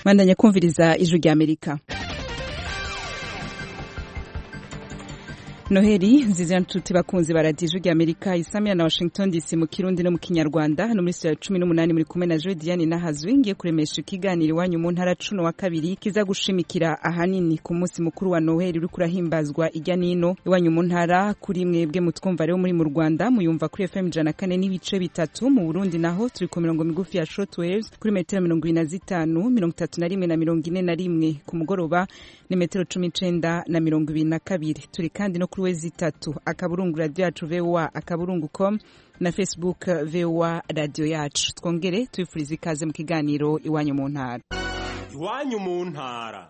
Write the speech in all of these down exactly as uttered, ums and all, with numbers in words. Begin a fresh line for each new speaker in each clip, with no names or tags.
Bandanya kumviriza ijwi rya Amerika. Noheli nziza ntuti bakunzi baradiyo ijwi rya Amerika isamira na Washington D C mu Kirundi no mu Kinyarwanda hano muri studio cumi n'umunani muri kumwe na Jodiane Nahazwi ngiye kuremesha ikiganiro iwanyu mu ntara cuno wa kabiri kiza gushimikira ahanini ku munsi mukuru wa Noheli uri kurahimbazwa ijya nino iwanyu mu ntara kuri mwebwe mutwumva rero muri mu Rwanda muyumva kuri F M ijana na kane n'ibice bitatu mu Burundi naho turi ku mirongo migufi ya shortwaves kuri metero mirongo ine na zitanu mirongo itatu na rimwe na mirongo ine na rimwe ku mugoroba ni metero cumi n'icenda na mirongo ibiri na kabiri turi kandi no kuri wezi itatu akaburungu radio yacu V O A akaburungu com na Facebook V O A radio yacu twongere twifuriza ikaze mu kiganiro iwanyu mu ntara
iwanyu mu ntara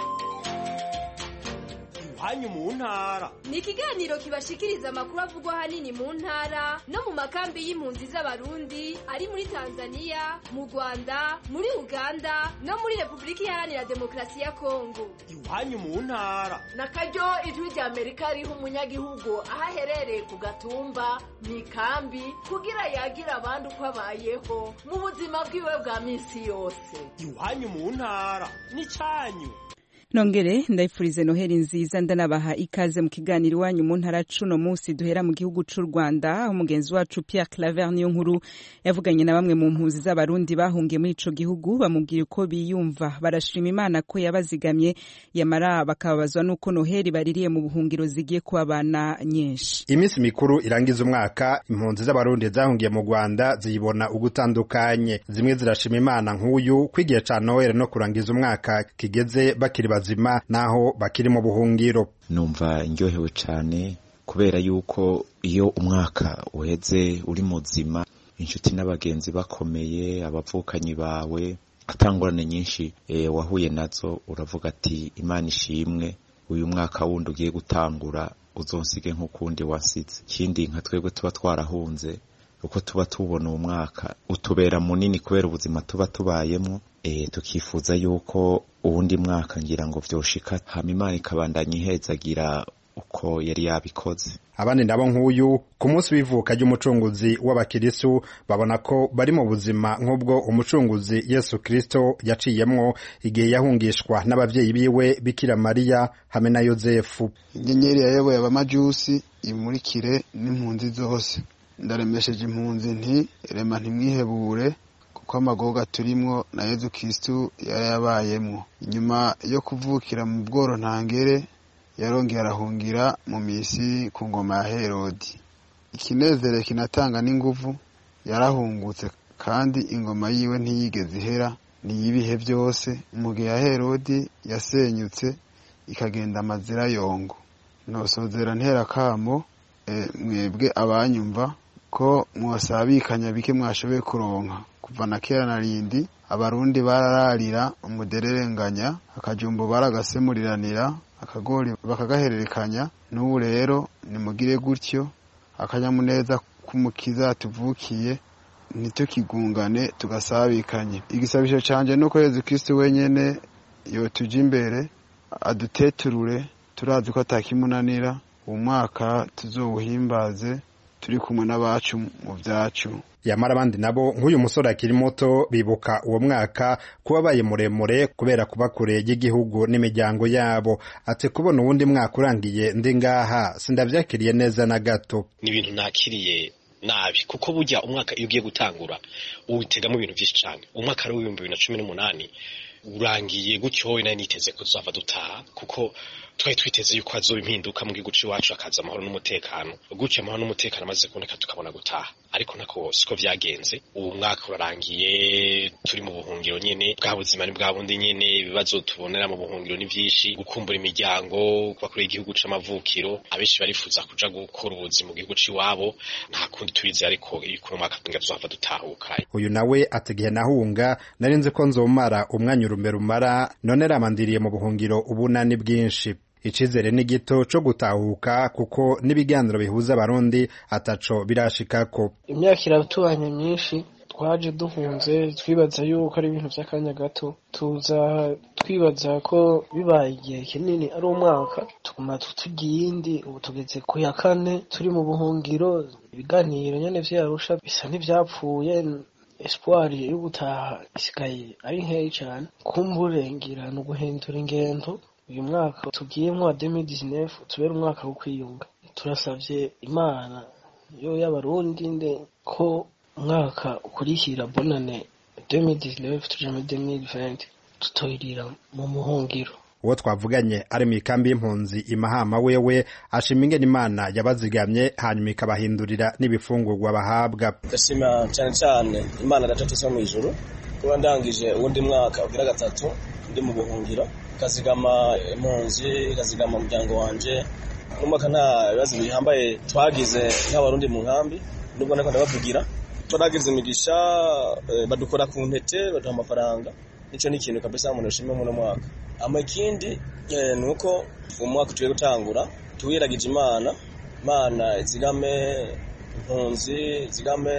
iwanyu mu ntara
ni ikiganiro kibashikiriza amakuru avugwa hanini mu ntara no mu makambi y'impunzi z'abarundi ari muri Tanzania mu Rwanda muri Uganda no muri Republika Iharanira Demokarasi ya Kongo
iwanyu mu ntara
nakaryo ijwi rya Amerika riha umunyagihugu ahaherereye ku gatumba mikambi kugira yagira abandi uko abayeho mu buzima bwiwe bwa misi yose
iwanyu mu ntara ni canyu.
Nongere ndayifurize Noheli nziza ndanabaha ikaze mu kiganiro iwanyu mu ntara cuno munsi duhera mu gihugu c'u Rwanda umugenzi wacu Pierre Claver niyo nkuru yavuganye na bamwe mu mpunzi z'abarundi bahungiye muri ico gihugu bamubwira ko biyumva barashima Imana ko yabazigamye yamara bakababazwa nuko Noheli baririye mu buhungiro zigiye kubabana nyinshi.
Imisi mikuru irangiza umwaka impunzi z'abarundi zahungiye mu Rwanda ziyibona ugutandukanye zimwe zirashima Imana nk'uyu kwigiye ca Noheli no kurangiza umwaka kigeze bakiri bazima naho bakiri mu buhungiro.
Numva indyohewe cane kubera yuko iyo umwaka uheze uri muzima inshuti n'abagenzi bakomeye abavukanyi bawe atangorane nyinshi e, wahuye nazo uravuga ati Imana ishimwe uyu mwaka wundi ugiye gutangura uzonsige nk'ukundi wasize. Kindi nka twebwe tuba twarahunze uko tuba tubona umwaka utubera munini kubera ubuzima tuba tubayemo e, tukifuza yuko uwundi mwaka ngira ngo vyoshika hama Imana ikabandanya ihezagira uko yari yabikoze.
Abandi nabo nk'uyu ku munsi w'ivuka ry'umucunguzi w'abakirisu babona ko bari mu buzima nk'ubwo umucunguzi Yesu Kristo yaciyemwo igihe yahungishwa n'abavyeyi biwe Bikira Mariya hamwe na Yozefu.
Inyenyeri yayoboye abamajusi imurikire n'impunzi zose. Ndaremesheje impunzi nti rema ntimwihebure kuko amagoga turimwo na Yesu Kristo yarayabayemwo. Inyuma yo kuvukira mu bworo ntangere yarongera arahungira mu misi ku ngoma ya Herodi. Ikinezere kinatanga n'inguvu yarahungutse kandi ingoma yiwe ntiyigeze ihera ni ibihe byose mu gihe ya Herodi yasenyutse ikagenda amazira yongo. Nosozera ntera kamo e, mwebwe abanyumva ko mwasabikanya bike mwashoboye kuronka kuva na kera na rindi abarundi barararira umudererenganya akajumbo baragasemuriranira akagori bakagahererekanya n'ubu rero nimugire gutyo akanyamuneza kumukiza tuvukiye nitukigungane tugasabikanye. Igisabisho canje nuko Yesu Kristo wenyene yotuja imbere aduteturure turazi ko atakimunanira umwaka tuzowuhimbaze turi kumwe n'abacu mu vyacu.
Yamara abandi nabo nk'uyu musore akiri muto bibuka uwo mwaka kuba baye muremure kubera kuba kure y'igihugu n'imiryango yabo. Ati kubona uwundi mwaka urangiye ndi ngaha sindavyakiriye neza na gato.
Ni ibintu nakiriye nabi kuko burya umwaka iyo ugiye gutangura uwitegamo ibintu byinshi cyane. Umwaka ari w'ibihumbi bibiri na cumi n'umunani urangiye gutyo we nari niteze ko tuzava dutaha kuko twari twiteze yuko hazoba impinduka mu gihugu cyacu akaza amahoro n'umutekano. Gutyo amahoro n'umutekano amaze kuboneka tukabona gutaha ariko nako siko vyagenze. Ubu mwaka urarangiye turi mu buhungiro nyene bwa buzima ni bwa bundi nyene ibibazo tubonera mu buhungiro ni vyinshi gukumbura imiryango kuba kuri igihugu c'amavukiro abenshi barifuza kuja gukora ubuzi mu gihugu ciwabo nta kundi turize ariko iko mwaka twinga tuzava dutahuka.
Uyu nawe ategiye nahunga narinze ko nzomara umwanya urumbe rumara none ramandiriye mu buhungiro ubunani bwinshi. Icizere ni gito co gutahuka kuko n'ibiganiro bihuza abarundi ataco birashikako.
Imyaka iratubanye myinshi twaje duhunze twibaza yuko ari ibintu by'akanya gato tuza twibaza ko bibaye igihe kinini ari umwaka tuguma tutugiye indi ubu tugeze ku ya kane turi mu buhungiro ibiganiro nyene vyarusha bisa n'ivyapfuye espoir yo gutaha isigaye ari nkeyi cyane kumburengira no guhindura ingendo uyu mwaka tugiyemo wa deux mille dix-neuf tubera umwaka wo kwiyunga turasavye Imana yo y'abarundi nde ko umwaka ukurikira bonane deux mille dix-neuf tuje muri deux mille vingt tutoyirira mu muhungiro.
uwo twavuganye ari mu ikambi y'impunzi imahama wewe ashima ingene Imana yabazigamye hanyuma ikabahindurira n'ibifungurwa bahabwa.
Ndashima cyane cyane Imana gatatu mu ijuru kuba ndangije uwundi mwaka ugira gatatu ndi mu buhungiro kazigama impunzi kazigama umuryango wanje n'umwaka nta bibazo bihambaye twagize nk'abarundi mu nkambi nubwo nako ndabavugira turagize imigisha badukora ku ntete baduha amafaranga nico ni ikintu kabisa umuntu ashimye mu mwaka. Amakindi nuko umwaka tugiye gutangura tuwiragije Imana Imana izigame impunzi zigame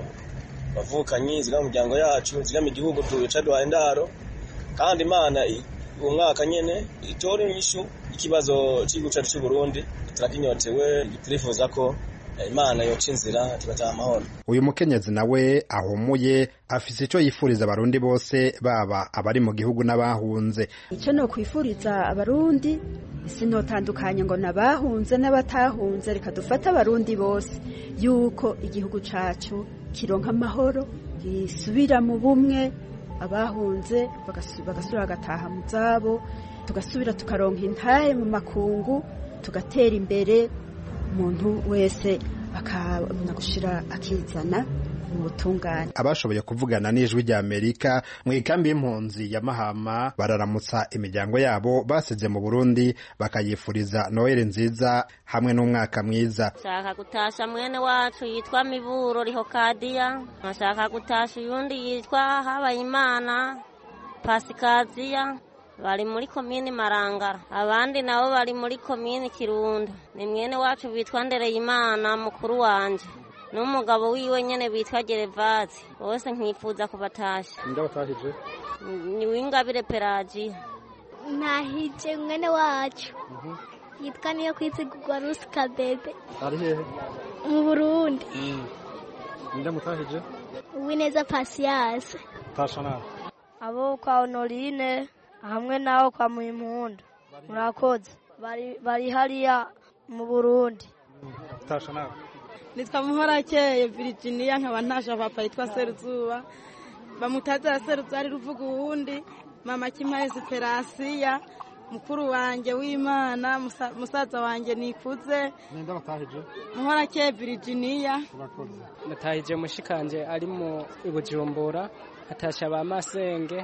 bavukanyi zigame umuryango yacu zigame igihugu tuca duha indaro kandi Imana uwo mwaka nyene itore inyishu ikibazo cy'iguca cy'u Burundi turakinyotewe turifuza ko Imana yoca inzira tugataha amahoro.
Uyu mukenyezi nawe ahumuye afise ico yifuriza abarundi bose baba abari mu gihugu n'abahunze.
Ico no kwifuriza abarundi sinotandukanye ngo nabahunze n'abatahunze reka dufata abarundi bose yuko igihugu cacu kironka amahoro gisubira mu bumwe abahunze bagasubira bagataha mu zabo tugasubira tukaronka intahe mu makungu tugatera imbere umuntu wese akabona gushira akizana mu butungane.
Abashoboye kuvugana n'ijwi rya Amerika mu ikambi y'impunzi ya Mahama bararamutsa imiryango yabo basize mu Burundi bakayifuriza Noel nziza hamwe n'umwaka mwiza.
Nshaka gutasha mwene wacu yitwa Miburo Rihokadiya, nshaka gutasha uyundi yitwa Habayimana Pasikaziya bari muri komini Marangara abandi nabo bari muri komini Kirundo. Ni mwene wacu bitwa Ndereyimana mukuru wanje n'umugabo wiwe nyene bitwa Gerevazi bose nkifuza kubatasha.
Ndabatahije
ni Wingabire Pelagie.
Nahije mwene wacu yitwa niyo kwizigurwa Rusika Bebe
ari hehe
mu Burundi.
Ndamutahije
Uwineza Pasias
tasha nawe
abo kwa Honorine hamwe naho kwa Muhimpundu murakoze bari bari hariya mu Burundi.
Tasha nawe
nitwa Muhorakeye Virginia nkaba ntasha papa yitwa Seruzuba bamutaza Seruzuba ari ruvuga uwundi mama Kimaye Esperansiya mukuru wanje w'Imana musaza wanje nikuze.
Nenda batahije
Muhorakeye Virginia.
Natahije mushikanje ari mu Bujumbura atasha ba Masenge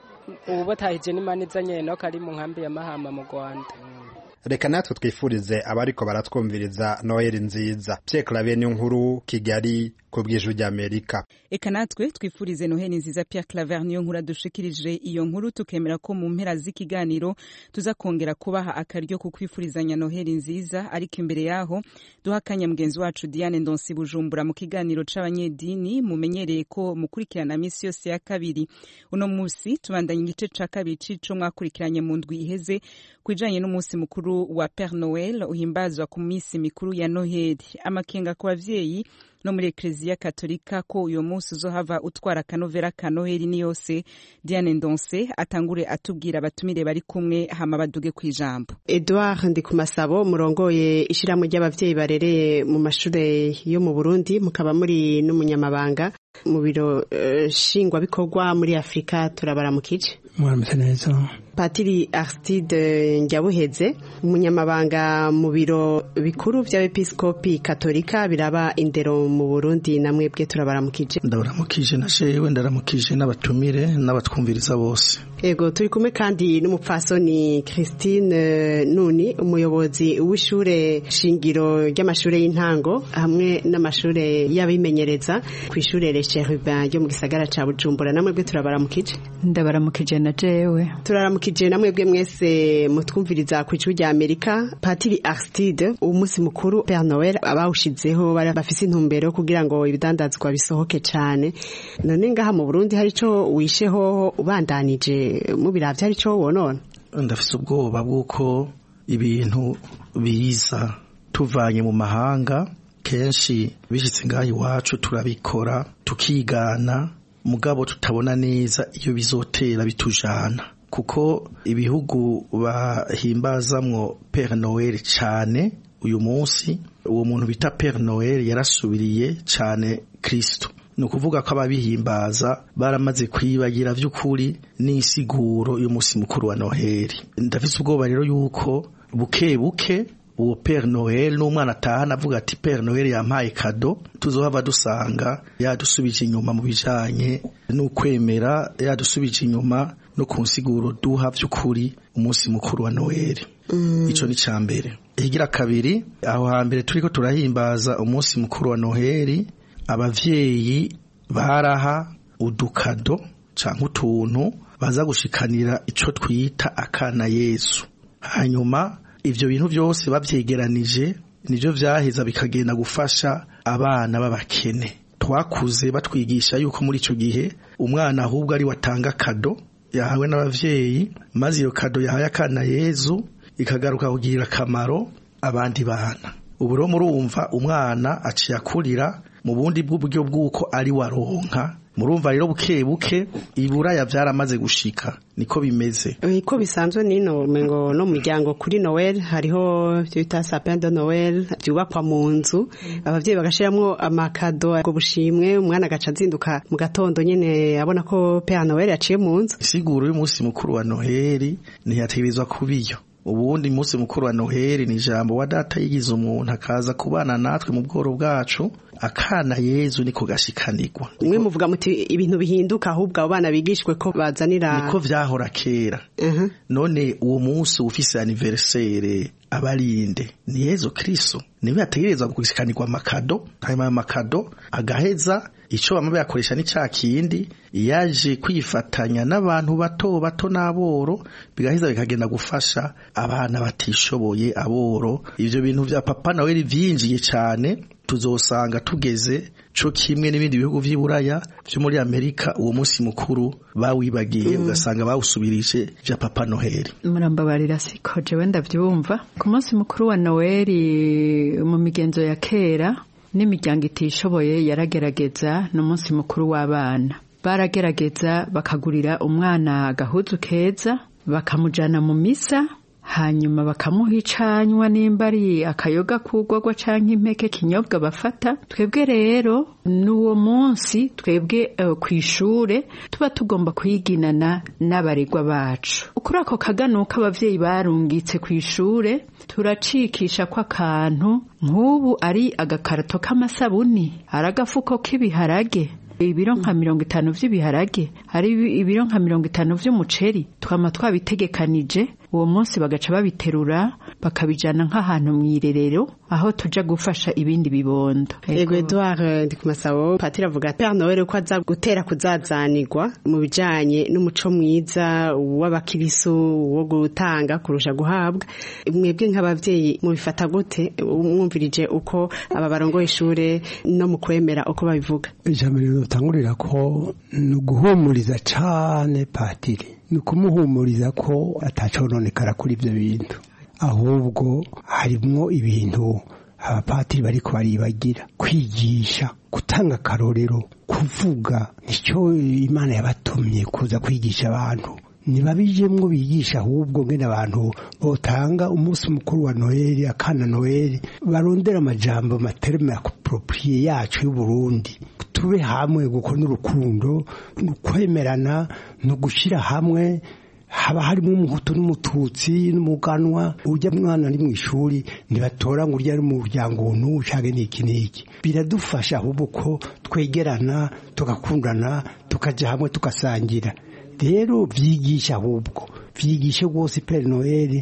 ubu batahije n'Imaniza nyene ko ari mu nkambi ya Mahama mu Rwanda.
Reka natwe twifurize abariko baratwumviriza Noel nziza. Pierre Claver ni nkuru Kigali ku bw'ijwi rya Amerika.
Eka natwe twifurize Noel nziza Pierre Claver niyo nkuru dushikirije iyo nkuru tukemera ko mu mpera z'ikiganiro tuza kongera kubaha akaryo ku kwifurizanya Noel nziza ariko imbere yaho duhakanya mugenzi wacu Diane Ndonsi Bujumbura mu kiganiro c'abanyedini mumenyereye ko mukurikirana misi yose ya kabiri. Uno musi tubandanye igice ca kabiri c'ico mwakurikiranye mu ndwi iheze kwijanye n'umunsi mukuru wa Père Noël uhimbazwa ku misi mikuru ya Noheli. Amakenga ku bavyeyi no muri Eklezia Katolika ko uyo munsi uzohava utwara kanovera ka Noheli ni yose. Diane Ndonse atangure atubwira abatumire bari kumwe hama baduge kwijambo.
Edouard Ndikumasabo murongoye ishiramwe ry'abavyeyi barereye mu mashure yo mu Burundi mukaba muri n'umunyamabanga mu biro uh, shingwa bikorwa muri Afrika turabaramukije.
Mwaramutse neza.
Patiri Aristide Njabuheze umunyamabanga mu biro bikuru by'abepiskopi Katolika biraba indero mu Burundi namwebwe turabaramukije.
Ndabaramukije na shewe ndaramukije n'abatumire n'abatwumviriza bose.
Ego turi kumwe kandi n'umupfasoni Christine Nuni umuyobozi w'ishure shingiro ry'amashure y'intango hamwe n'amashure y'abimenyereza ku ishure Le Cherubin ryo mu gisagara ca Bujumbura namwebwe turabaramukije.
Ndabaramukije na jewe.
Turaramukije namwebwe mwese mutwumviriza ku icuru rya Amerika. Patiri Aristide umunsi mukuru Père Noël abawushizeho bafise intumbero kugira ngo ibidandazwa bisohoke cyane. None ngaha mu Burundi hari ico wisheho ubandanije mu biravye hari ico wonona?
Ndafise ubwoba bw'uko ibintu biza tuvanye mu mahanga kenshi bishitse ngaho iwacu turabikora tukigana mugabo tutabona neza iyo bizotera bitujana kuko ibihugu bahimbazamwo Père Noël cyane uyu munsi uwo muntu bita Père Noël yarasubiriye cyane Kristo ni ukuvuga ko ababihimbaza baramaze kwibagira vy'ukuri n'insiguro y'umunsi mukuru wa Noheli. Ndafise ubwoba rero yuko buke buke uwo Père Noël n'umwana atahana avuga ati Père Noël yampaye kado tuzohava dusanga yadusubije inyuma mu bijanye n'ukwemera yadusubije inyuma no kunsiguro duha vy'ukuri umunsi mukuru wa Noheli. Mm. Ico ni cambere. Igira kabiri aho hambere turiko turahimbaza umunsi mukuru wa Noheli abavyeyi baraha udukado canke utuntu baza gushikanira ico twita akana Yesu. Hanyuma ivyo bintu byose bavyegeranije nivyo vyaheza bikagenda gufasha abana b'abakene. Twakuze batwigisha yuko muri ico gihe umwana ahubwo ari watanga kado yahawe n'abavyeyi maze iyo kado yahaye akana Yesu ikagaruka kugira akamaro abandi bana. Ubu rero murumva umwana aciye akurira mu bundi bw'uburyo bw'uko ari waronka murumva rero buke buke iburaya byaramaze gushika niko bimeze
iko bisanzwe nino mengo no muryango kuri Noel hariho bita sapin de Noel byubakwa mu nzu abavyeyi bagashiramwo amakado go bushimwe umwana gaca zinduka mu gatondo nyene abona ko Père Noel yaciye mu nzu
siguro y'umunsi mukuru wa Noheli ntiyategerezwa kubiyo ubundi munsi mukuru wa Noheli ni jambo wa data yigize umuntu akaza kubana natwe mu bworo bwacu akana Yezu niko gashikanirwa
mwe muvuga muti ibintu bihinduka ahubwo abana bigishwe ko bazanira
niko vyahora kera uh -huh. None uwo munsi ufise anniversaire abarinde ni Yezu Kristo niwe ategerezwa gushikanirwa amakado hanyuma amakado agaheza ico bamwe bakoresha ni ca kindi yaje kwifatanya n'abantu bato bato n'aboro bigaheza bikagenda gufasha abana batishoboye aboro ivyo bintu vya Papa Noel vyinjiye cyane tuzosanga tugeze co kimwe n'ibindi bihugu vy'iburaya byo muri Amerika uwo munsi mukuru bawibagiye ugasanga mm. bawusubirije vya Papa Noel
murambabarira siko jewe ndavyumva ku munsi mukuru wa Noel mu migenzo ya kera n'imiryango itishoboye yaragerageza no munsi mukuru w'abana baragerageza bakagurira umwana agahuzu keza bakamujana mu misa hanyuma bakamuhicanywa nimba ari akayoga kugwagwa canke impeke kinyobwa bafata twebwe rero n'uwo munsi twebwe uh, kwishure tuba tugomba kuyiginana n'abaregwa bacu ukuri ako kaganuka abavyeyi barungitse kwishure turacikisha kwa kantu nk'ubu ari agakarato k'amasabuni aragafuko k'ibiharage ibiro nka mirongo itanu vy'ibiharage hari ibiro nka mirongo itanu vy'umuceri twama twabitegekanije uwo munsi bagaca babiterura bakabijana nk'ahantu mwirerero aho tuja gufasha ibindi bibondo
Ego Edouard Ndikumasabo Patira avuga Père Noel ko aza gutera kuzazanirwa mu bijanye n'umuco mwiza w'abakirisu wo gutanga kurusha guhabwa mwebwe nk'abavyeyi mu bifata gute umwumvirije uko aba barongoye ishure no mu kwemera uko babivuga
ijambo ritangurira ko nuguhumuriza cane Patiri nukumuhumuriza ko atacononekara kuri ivyo bintu ahubwo harimwo ibintu abapatiri bariko baribagira kwigisha gutanga karorero kuvuga nico Imana yabatumye kuza kwigisha abantu nibabijemwo bigisha ahubwo ngene abantu botanga umunsi mukuru wa Noel akana Noel barondera amajambo materme approprié yacu y'u Burundi tube hamwe gukora urukundo kwemerana no gushira hamwe haba harimo umuhutu n'umututsi n'umuganwa ujya mwana ari mu ishuri ntibatora ngo urya ari mu muryango n'ushage niki niki biradufasha ahubwo ko twegerana tugakundana tukaja hamwe tugasangira rero vyigisha ahubwo vyigishe rwose Père Noel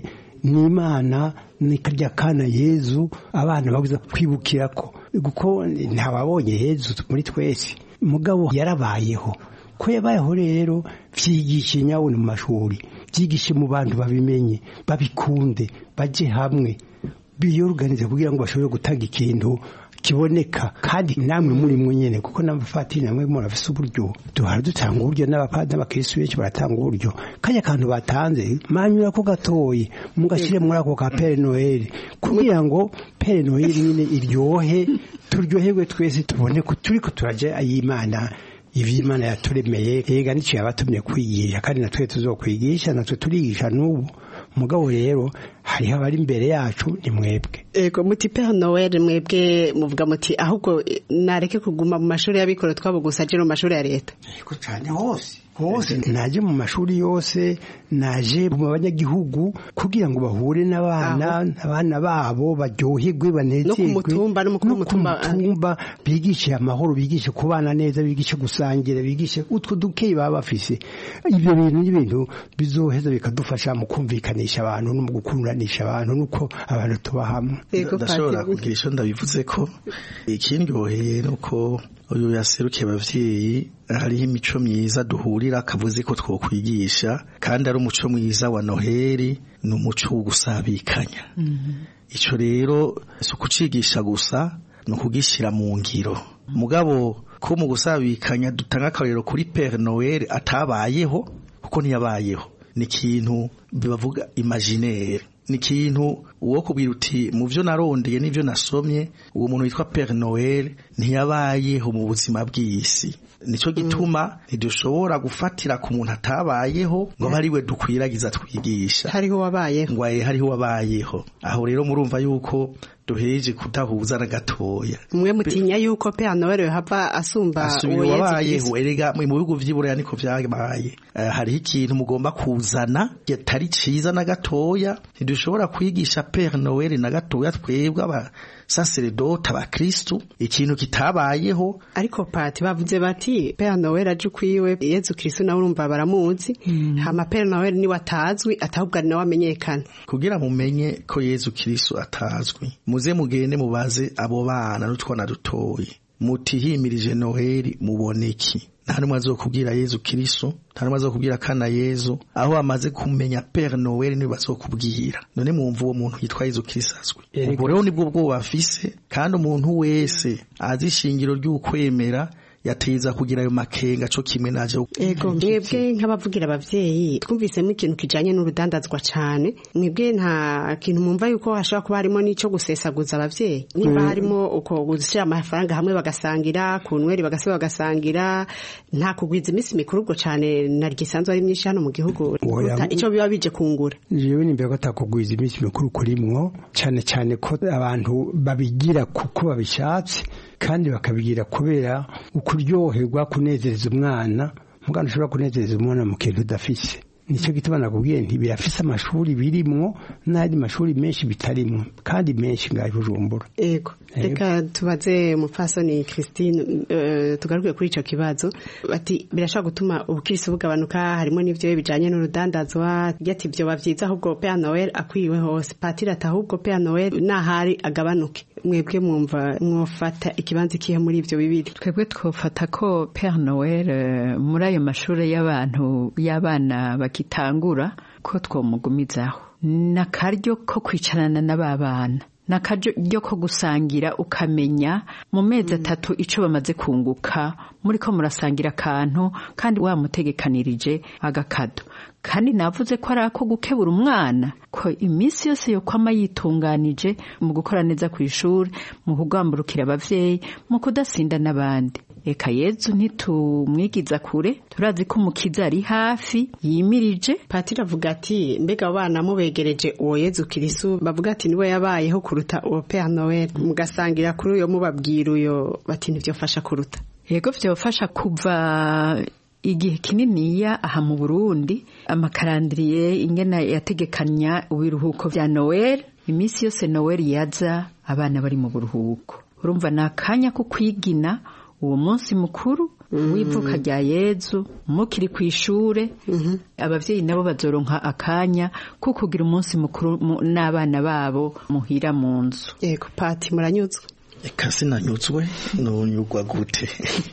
n'Imana nikarya kana Yezu abana babuza kwibukira ko guko ntababonye Yezu muri twese mugabo yarabayeho ko yabayeho rero vyigishe nyawo mu mashuri vyigishe mu bantu babimenye babikunde baje hamwe biyorganize kugira ngo bashobore gutanga ikintu kiboneka kandi namwe muri mwenyene kuko n'abafatiri namwe murafise uburyo duhara dutanga uburyo n'abapadiri n'abakristo benshi baratanga uburyo kanya kantu batanze manyura ko gatoyi mugashire muri ako ka Père Noel kugira ngo Père Noel nyine iryohe turyoherwe twese tubone ko turiko turaje ayimana ivy'Imana yaturemeye ega nico yabatumye kwigisha kandi natwe tuzokwigisha natwe turigisha n'ubu mugabo rero hariho abari imbere yacu ni mwebwe.
Ego muti Père Noël mwebwe muvuga muti ahubwo nareke kuguma mu mashuri y'abikoro twabo gusa je mu mashuri ya leta.
Ego cyane hose hose naje mu mashuri yose naje mu banyagihugu kugira ngo bahure n'abana abana babo baryoherwe banezerwe
no kumutumba no mukuru mutumba
bigishe amahoro bigishe kubana neza bigishe gusangira bigishe utwo dukeye baba bafise ibyo bintu n'ibintu bizoheza bikadufasha mu kumvikanisha abantu no mu gukuranisha abantu nuko abantu tuba hamwe.
Ndashobora kugira icyo ndabivuze ko ikindyoheye nuko uyu yaserukiye abavyeyi hariho imico myiza duhurira akavuze ko twokwigisha kandi ari umuco mwiza wa Noheli n'umuco wo gusabikanya. Ico rero si ukucigisha gusa no kugishira mu ngiro mugabo ko mu gusabikanya dutanga akarero kuri Père Noël atabayeho kuko ntiyabayeho ni ikintu bibavuga imaginaire ni ikintu uwo kubwira uti mu byo narondeye n'ibyo nasomye uwo muntu witwa Père Noël ntiyabayeho mu buzima bw'isi nico gituma ntidushobora gufatira ku muntu atabayeho ngo bari we dukwiragiza twigisha
hariho wabayeho
ngo hariho wabayeho aho rero murumva yuko duheje kudahuza na gatoya
mwe mutinya yuko Père Noël hava asumba
uwo yabayeho erega mu bihugu vy'Iburaya niko vyabaye uh, hariho ikintu mugomba kuzana kitari ciza na gatoya ntidushobora kwigisha Père Noël na gatoya twebwe aba sacerdote aba Kristo ikintu kitabayeho
ariko pati bavuze bati Père Noël aje kwiwe Yezu Kristo nawe urumva baramuzi mm. hama Père Noël ni watazwi atahubwa nawe amenyekana
kugira mumenye ko Yezu Kristo atazwi muze mugende mubaze abo bana n'utwana dutoye mutihimirije Noheli muboneki nta numwe azokubwira Yezu Kristo nta numwe azokubwira kana Yezu aho amaze kumenya Père Noël ni bazokubwira none mwumva uwo muntu yitwa Yezu Kristo azwi ubwo rero nibwo bwo bafise kandi umuntu wese azi ishingiro ry'ukwemera yateza kugira ayo makenga cyo kimwe naje
ego mwebwe nk'abavugira abavyeyi twumvisemo ikintu kijanye n'urudandazwa cyane mwebwe nta kintu mumva yuko hashaka kuba harimo n'ico gusesaguza abavyeyi niba mm. harimo uko gushyira amafaranga hamwe bagasangira ku nweri bagasiba bagasangira nta kugwiza imisi mikuru ubwo cyane nargisanzwe ari myinshi hano mu gihugu ico biba bije kungura
jewe nimbe ko takugwiza imisi mikuru kurimwo cyane cyane ko abantu babigira kuko babishatse kandi bakabigira kubera ukuryoherwa kunezereza umwana mugana ushobora kunezereza umwana mu kintu udafise nico gituma nakubwiye nti birafise amashuri birimwo n'andi mashuri menshi bitarimwo kandi menshi ngaho Bujumbura.
Ego reka tubaze mupfasoni Christine uh, tugaruke kuri ico kibazo bati birashaka gutuma ubukirisi bugabanuka harimo n'ivyo bijanye n'urudandazwa yati byo bavyiza ahubwo Père Noël akwiwe hose patira tahubwo Père Noël nahari agabanuke mwebwe mwumva mwofata ikibanza kihe muri ivyo bibiri
twebwe twofata ko Père Noël uh, muri ayo mashuri y'abantu y'abana bakitangura ko twomugumizaho nakaryo ko kwicarana n'ababana nakaryo ko gusangira ukamenya mu mezi atatu ico bamaze kunguka muri ko murasangira akantu kandi wamutegekanirije agakado kandi navuze ko ari ako gukebura umwana ko iminsi yose yo kwama yitunganije mu gukora neza ku ishuri mu kugamburukira abavyeyi mu kudasinda n'abandi eka Yezu ntitumwigiza kure turazi ko umukiza ari hafi yimirije
patira avuga ati mbega abana mubegereje uwo Yezu Kristo bavuga ati niwe yabayeho kuruta uwo Père Noël mugasangira kuri uyo mubabwira uyo bati ntivyofasha kuruta
yego vyofasha kuva igihe kininiya aha mu Burundi amakarandiriye ingena yategekanya ubiruhuko vya Noël imisi yose Noël yaza abana bari mu buruhuko urumva nakanya ko kwigina uwo munsi mukuru w'ivuka rya Yezu mukiri kwishure abavyeyi nabo bazoronka akanya ko kugira umunsi mukuru n'abana babo muhira mu nzu
yego pati muranyuzwe
eka sinanyuzwe nonyugwa gute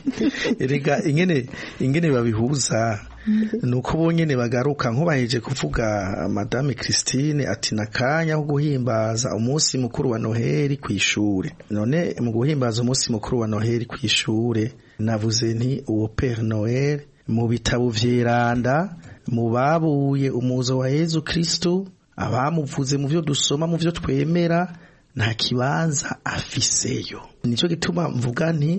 erega ingene ingene babihuza nuko bonyene bagaruka nko baheje kuvuga Madame Christine ati nakanya ho guhimbaza umunsi mukuru wa Noheli kwishure none mu guhimbaza umunsi mukuru wa Noheli kwishure navuze nti uwo Père Noël mu bitabo vyeranda mu babuye umuzo wa Yezu Kristo abamuvuze mu byo dusoma mu byo twemera nta kibanza afiseyo nico gituma mvuga nti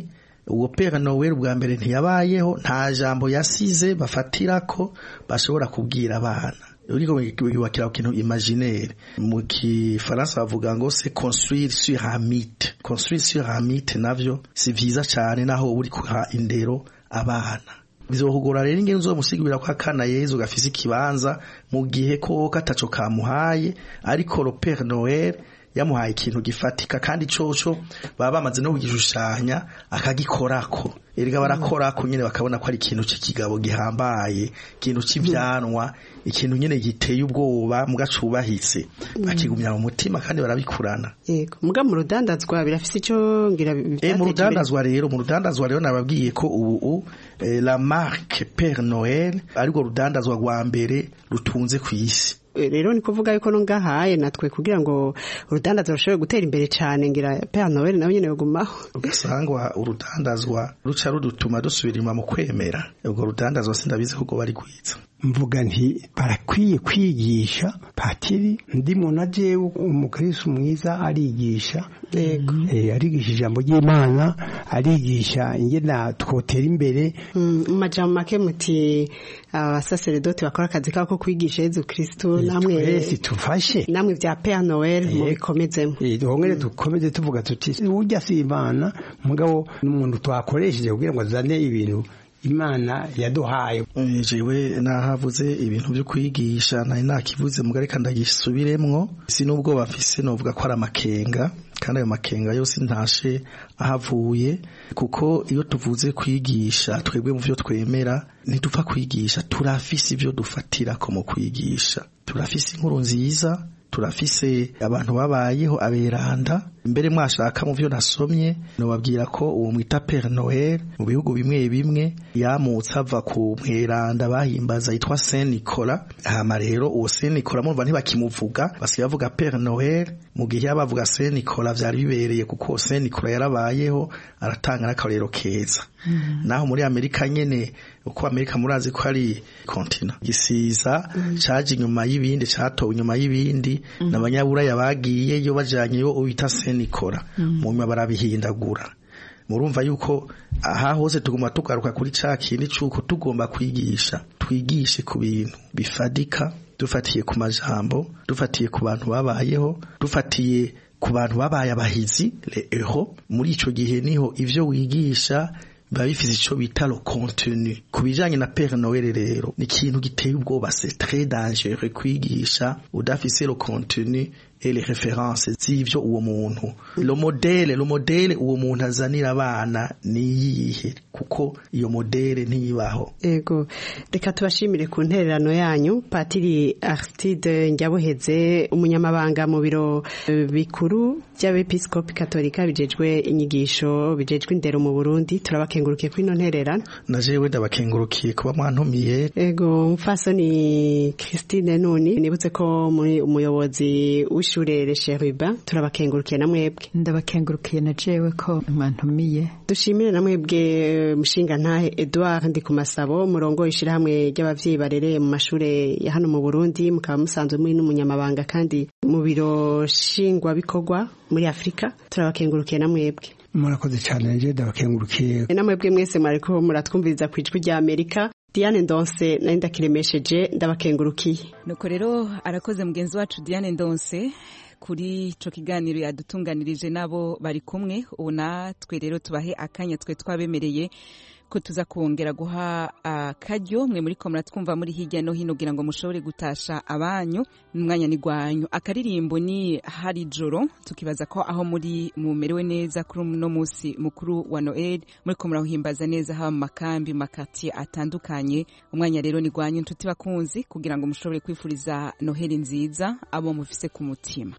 uwo Père Noël bwa mbere ntiyabayeho, nta jambo yasize bafatirako bashobora kubwira abana. uriko wibakira kintu imaginaire mu kifaransa bavuga ngo c'est construire sur un mythe. Construire sur un mythe navyo si vyiza cyane naho uri kuha indero abana. Bizohugura rero ingene uzomusigurira ko akana Yezu gafise ikibanza mu gihe ko kataco kamuhaye, ariko le Père Noël yamuhaye ikintu gifatika kandi coco baba bamaze no kugishushanya akagikorako. Erega barakorako nyene bakabona ko ari ikintu c'ikigabo gihambaye, ikintu c'ivyanwa, ikintu nyene giteye ubwoba mugacubahitse bakigumya mu mutima kandi barabikurana.
Yego muga mu rudandazwa birafise ico ngira
eh mu rudandazwa rero mu rudandazwa rero nababwiye ko ubu eh, la marque Père Noël ariko rudandazwa rwa mbere rutunze ku isi.
Rero ni kuvuga yuko no ngahaye natwe kugira ngo urudandazwa rushobe gutera imbere cyane ngira Père Noël nawe nyene yogumaho.
Ugasangwa urudandazwa ruca rudutuma dusubirima mu kwemera. Ubwo rudandazwa sindabizi kuko bari kwiza.
Mvuga nti barakwiye kwigisha patiri ndi muna je umukristo mwiza arigisha
yego
eh arigisha ijambo ry'Imana, arigisha ingena twotera imbere.
mu majambo make muti abasaseredoti bakora akazi kako kwigisha Yezu Kristo, namwe
twese tufashe
namwe vya Père Noël mu bikomezemo.
Eh dongere dukomeze tuvuga tuti urya si Imana mugabo n'umuntu twakoresheje kugira ngo azane ibintu Imana yaduhaye.
Jewe nahavuze ibintu byo kwigisha nari nakivuze mugareka ndagisubiremwo, sinubwo bafise novuga ko ari amakenga, kandi ayo makenga yose ntashe ahavuye, kuko iyo tuvuze kwigisha twebwe mu byo twemera ntidupfa kwigisha, turafise ibyo dufatira ko mu kwigisha. Turafise inkuru nziza, turafise abantu babayeho aberanda. Mbere mwashaka mu byo nasomye nobabwira ko uwo mwita Père Noël mu bihugu bimwe bimwe yamutse ava ku mweranda bahimbaza yitwa Saint Nicolas. Hama rero uwo Saint Nicolas mumva ntibakimuvuga, basigaye bavuga Père Noël, mu gihe yabavuga Saint Nicolas vyari bibereye kuko Saint Nicolas yarabayeho aratanga n'akarero keza. Mm. Naho muri Amerika nyene uko Amerika murazi ko ari continent gisiza mm. caje inyuma y'ibindi, catowe inyuma y'ibindi mm. n'abanyaburaya bagiye yo bajanye yo ubita Saint Nicolas mu nyuma barabihindagura. Murumva yuko aha hose tugomba tugaruka kuri ca kindi cuko tugomba kwigisha, twigishe ku bintu bifadika, dufatiye ku majambo, dufatiye ku bantu babayeho, dufatiye ku bantu babaye abahizi les héros. Muri ico gihe niho ivyo wigisha biba bifise ico bita le contenu. Kubijanye na Père Noël rero ni ikintu giteye ubwoba, c'est très dangereux kwigisha udafise le contenu et les références z'ivyo uwo muntu. Le modèle, le modèle uwo muntu azanira abana ni yihe, kuko iyo modèle ntibaho.
Ego reka tubashimire ku ntererano yanyu. Patiri Aristide Njyabuheze, umunyamabanga mu biro bikuru by'abepiskopi katolika bijejwe inyigisho bijejwe indero mu Burundi, turabakengurukiye kuri ino ntererano.
Na jewe ndabakengurukiye kuba mwantumiye.
Ego mfasoni Christine Nuni, nibutse ko muri umuyobozi w'ishure Cheruba, turabakengurukiye namwebwe.
Ndabakengurukiye na jewe ko mwantumiye.
Dushimire namwebwe mushinga ntahe Edouard Ndikumasabo, murongo ishira hamwe ry'abavyeyi barereye mu mashure ya hano mu Burundi, mukaba musanzwe muri n'umunyamabanga kandi mu biro shingwa bikorwa muri Afrika. Turabakengurukiye namwebwe.
Murakoze cyane, nje ndabakengurukiye.
Namwebwe mwese mwariko muratwumviriza ku ijwi rya Amerika. Diane Ndonse nari ndakiremesheje, ndabakengurukiye.
Nuko rero arakoze mugenzi wacu Diane Ndonse kuri ico kiganiro yadutunganirije nabo bari kumwe. Ubu natwe rero tubahe akanya twe twabemereye ko tuza kongera guha akaryo mwe muri ko muratwumva muri hirya no hino kugira ngo mushobore gutasha abanyu. N'umwanya ni gwanyu. Akaririmbo ni hari joro, tukibaza ko aho muri mumerewe neza kuri no musi mukuru wa Noel, muri ko murahimbaza neza ha makambi makati atandukanye. Umwanya rero ni gwanyu ntuti bakunzi kugira ngo mushobore kwifuriza Noheli nziza abo mufise ku mutima.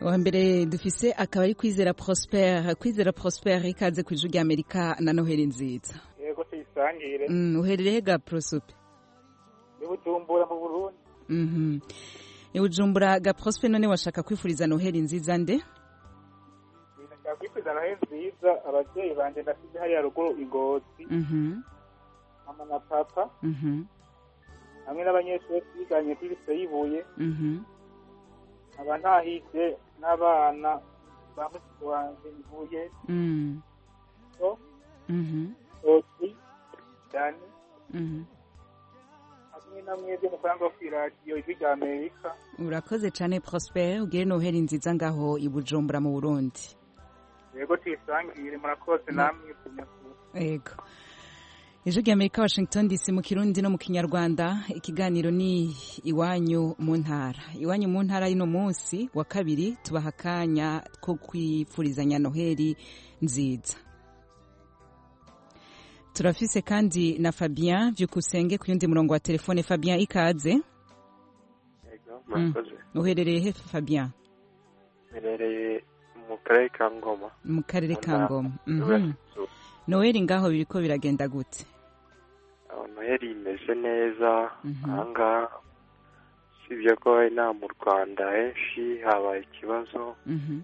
wa mbere dufise akaba ari Kwizera Prosper. Kwizera Prosper ikaze ku ijwi ry'Amerika na Noheli nziza.
Yego tuyisangire.
Mm, uherereye ga Prosupe?
Ni Bujumbura mu Burundi.
Mhm. Ni Bujumbura ga Prosper, none washaka kwifuriza Noheli nziza nde?
Nashaka kwifuriza Noheli nziza abavyeyi banje ndafite hariya ruguru Ingozi.
Mhm.
Mama na papa.
Mhm.
Hamwe n'abanyeshuri twiganye kuri lycée y'Ibuye.
Mhm.
Aba ntahije n'abana ba mushiki wanje Ibuye.
Mhm.
So.
Mhm.
Oti. Dani.
Mhm.
Hamwe na mwebwe mukoranga ku radio ijwi rya Amerika.
Urakoze cyane Prosper, ugire Noheli nziza ngaho i Bujumbura mu Burundi.
Yego tuyisangire murakoze namwe kunyakura.
Yego. Ijwi ry'Amerika Washington D C mu Kirundi no mu Kinyarwanda, ikiganiro ni iwanyu mu ntara. Iwanyu mu ntara y'ino munsi wa kabiri tubaha akanya ko kwifurizanya Noheli nziza. Turafise kandi na Fabien Vyukusenge ku yundi murongo wa telefone. Fabien ikaze.
Yego murakoze.
Mm. Uherereye he Fabien?
Uherereye mu karere ka Ngoma.
Mu karere ka Ngoma. Mhm. Noheli ngaho biriko biragenda gute?
Noheli imeze neza. Anga sibyo ko ina mu Rwanda henshi habaye ikibazo.
Mhm.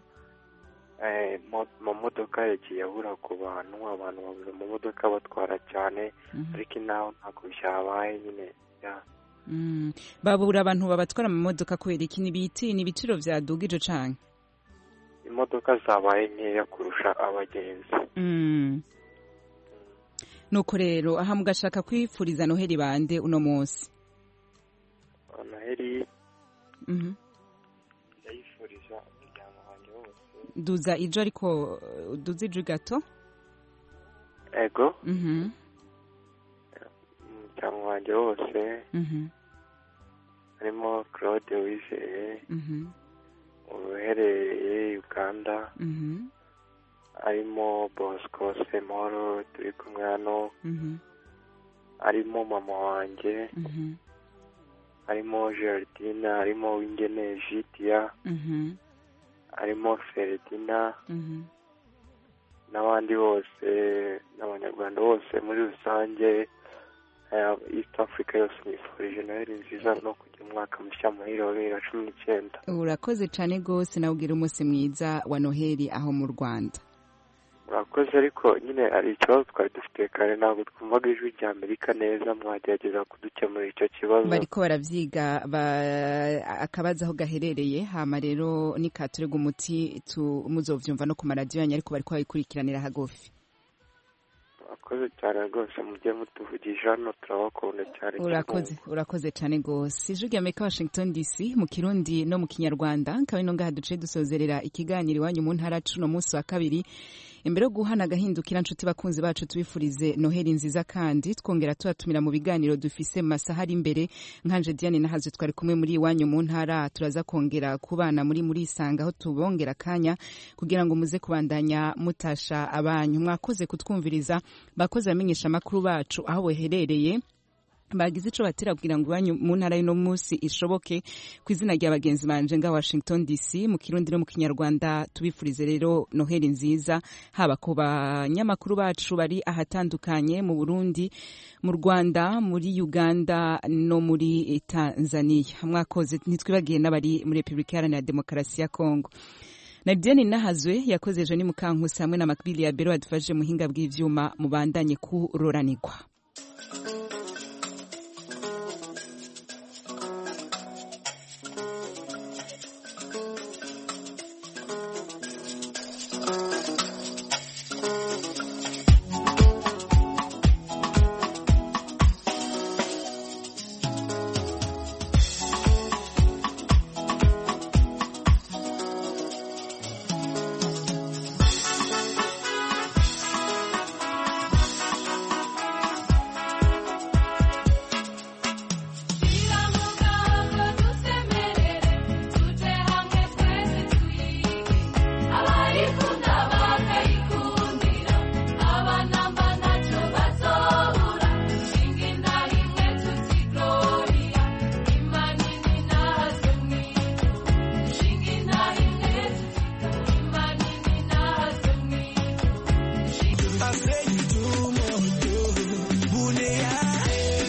Eh mu modoka yagiye abura ku bantu, abantu babuze mu modoka batwara cyane, ariko inaho ntabwo byabaye nyine ya.
Mm. Babura abantu babatwara mu modoka kubera iki? Nibiti ni ibiciro vyadugije canke?
Imodoka zabaye nkeya kurusha abagenzi.
Mm. Nuko rero aha mugashaka kwifuriza Noheli bande uno munsi?
Noheli.
Mhm.
Ndayifuriza umuryango wanjye wose.
Duza ijo ariko duza ijo gato?
Ego.
Mhm.
Umuryango wanjye wose.
Mhm.
Harimo Claude Wizeye.
Mhm.
Uherereye Uganda.
Mhm.
Harimo Bosco Semoro turi kumwe hano.
Mhm.
Harimo mama wanjye.
Mhm.
Harimo Geraldine, harimo Wingene Jitia.
Mhm.
Harimo Ferdina.
Mhm.
N'abandi bose n'abanyarwanda bose muri rusange, East Africa yose nifurije Noheli nziza no kujya umwaka mushya muhira wa bibiri na cumi n'icyenda.
Urakoze cyane gose nawe ugira umunsi mwiza wa Noheli aho mu Rwanda.
Urakoze, ariko nyine ari ikibazo twari dufite kare ntabwo twumvaga ijwi rya Amerika neza, mwagerageza kudukemura icyo kibazo.
Bariko baravyiga ba, akabaza aho gaherereye, hama rero nikaturega umuti muzovyumva no ku maradiyo yanyu, ariko bariko babikurikiranira hagufi.
Urakoze cyane rwose, mujye mutuvugisha hano turabakunda cyane.
Urakoze, urakoze cyane gose. Ijwi rya Amerika Washington D C mu Kirundi no mu Kinyarwanda, kabe no ngaha duce dusozerera ikiganiro iwanyu mu ntara cuno munsi wa kabiri. Imbere yo guhana gahindukira nshuti bakunzi bacu tubifurize Noheli nziza, kandi twongera tubatumira mu biganiro dufise mu masaha ari imbere. Nkanje Diane Nahaze twari kumwe muri iwanyu mu ntara, turaza kongera kubana muri muri isanga aho tubongera kanya kugira ngo muze kubandanya mutasha abanyu. Mwakoze kutwumviriza, bakoze amenyesha makuru bacu aho weherereye, bagize ico batira kugira ngo iwanyu mu ntara y'ino munsi ishoboke. Ku izina rya bagenzi banje nga Washington D C mu Kirundi no mu Kinyarwanda, tubifurize rero Noheli nziza, haba ku banyamakuru bacu bari ahatandukanye mu Burundi, mu Rwanda, muri Uganda no muri Tanzania. Mwakoze, ntitwibagiye n'abari muri Republika Iharanira Demokarasi ya Kongo. Nadiane Nahazwe yakoze ejo ni Mukankusi hamwe na Makbili ya Bero adufashije muhinga bw'ivyuma. Mubandanye kuroranirwa.